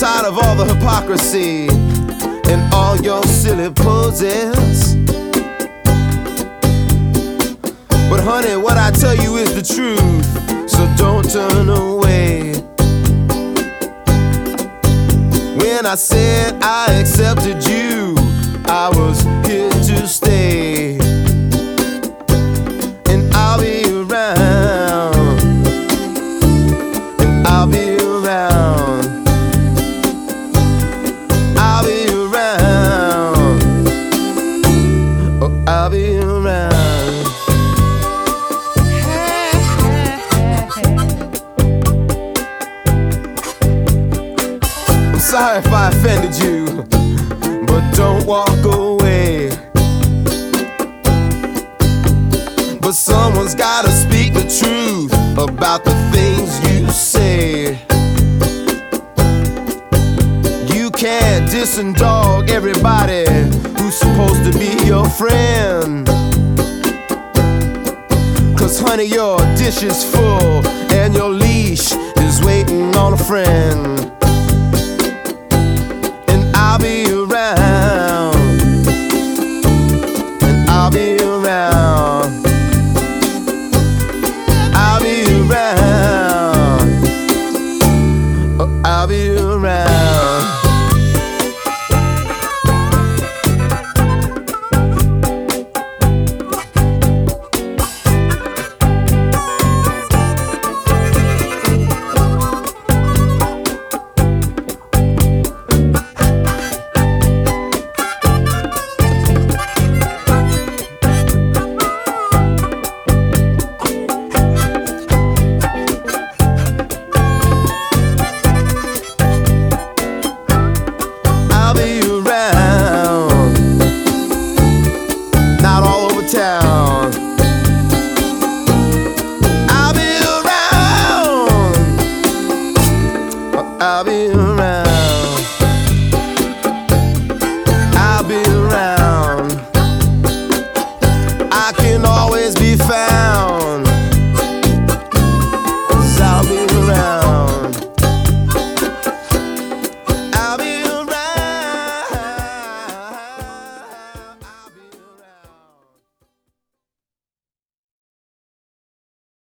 tired of all the hypocrisy and all your silly poses. But honey, what I tell you is the truth, so don't turn away. When I said I accepted you, I was here to stay. And I'll be around, and I'll be around, I'll be around, oh, I'll be around. I'm sorry if I offended you, but don't walk away. But someone's gotta speak the truth about the things you say. You can't diss and dog everybody who's supposed to be your friend. Cause honey, your dish is full and your leash is waiting on a friend. And I'll be around, and I'll be around, I'll be around, oh, I'll be around.